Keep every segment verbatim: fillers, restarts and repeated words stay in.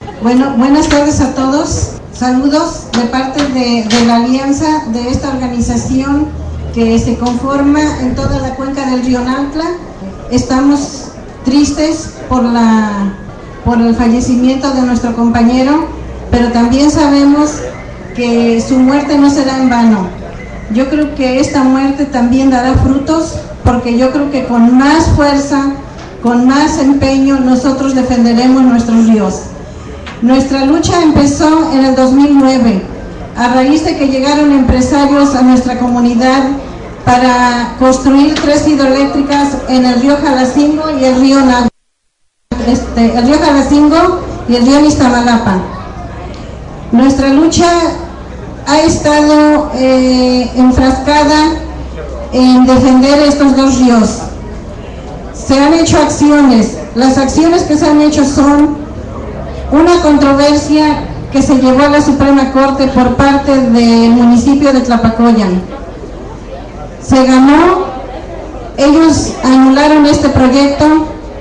Bueno, buenas tardes a todos. Saludos de parte de, de la alianza de esta organización que se conforma en toda la cuenca del río Nautla. Estamos tristes por, la, por el fallecimiento de nuestro compañero, pero también sabemos que su muerte no será en vano. Yo creo que esta muerte también dará frutos, porque yo creo que con más fuerza, con más empeño, nosotros defenderemos nuestros ríos. Nuestra lucha empezó en el dos mil nueve, a raíz de que llegaron empresarios a nuestra comunidad para construir tres hidroeléctricas en el río Jalacingo y el río Nautla, este, el río Jalacingo y el río Iztapalapa. Nuestra lucha ha estado eh, enfrascada en defender estos dos ríos. Se han hecho acciones. Las acciones que se han hecho son una controversia que se llevó a la Suprema Corte por parte del municipio de Tlapacoyan. Se ganó, ellos anularon este proyecto,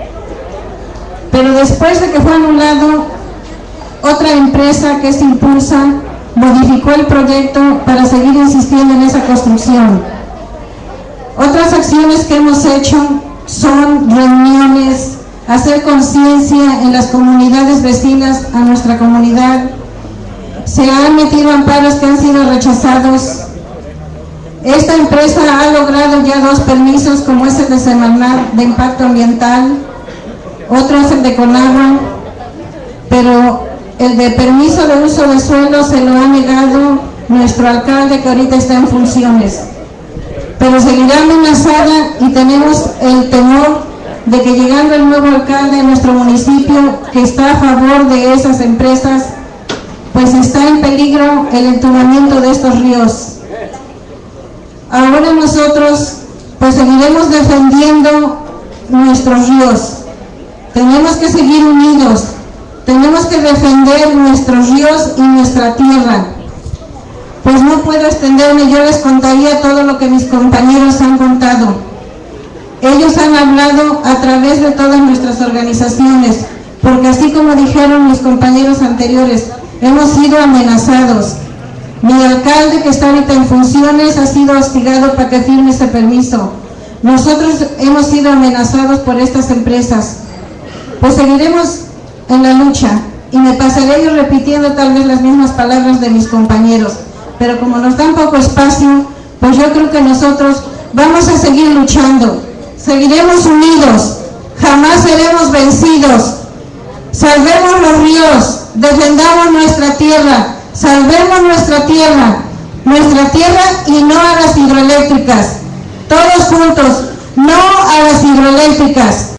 pero después de que fue anulado, otra empresa que es Impulsa modificó el proyecto para seguir insistiendo en esa construcción. Otras acciones que hemos hecho son reuniones, hacer conciencia en las comunidades vecinas a nuestra comunidad. Se han metido amparos que han sido rechazados. Esta empresa ha logrado ya dos permisos, como es el de Semarnat de impacto ambiental, otro es el de Conagua, pero el de permiso de uso de suelo se lo ha negado nuestro alcalde, que ahorita está en funciones. Pero seguirá amenazada y tenemos el temor de que llegando el nuevo alcalde de nuestro municipio, que está a favor de esas empresas, pues está en peligro el entubamiento de estos ríos. Ahora nosotros pues seguiremos defendiendo nuestros ríos. Tenemos que seguir unidos, tenemos que defender nuestros ríos y nuestra tierra. Pues no puedo extenderme, yo les contaría todo lo que mis compañeros han contado. Ellos han hablado a través de todas nuestras organizaciones, porque así como dijeron mis compañeros anteriores, hemos sido amenazados. Mi alcalde, que está ahorita en funciones, ha sido hostigado para que firme ese permiso. Nosotros hemos sido amenazados por estas empresas. Pues seguiremos en la lucha, y me pasaré yo repitiendo tal vez las mismas palabras de mis compañeros, pero como nos dan poco espacio, pues yo creo que nosotros vamos a seguir luchando. Seguiremos unidos, jamás seremos vencidos. Salvemos los ríos, defendamos nuestra tierra, salvemos nuestra tierra, nuestra tierra y no a las hidroeléctricas. Todos juntos, no a las hidroeléctricas.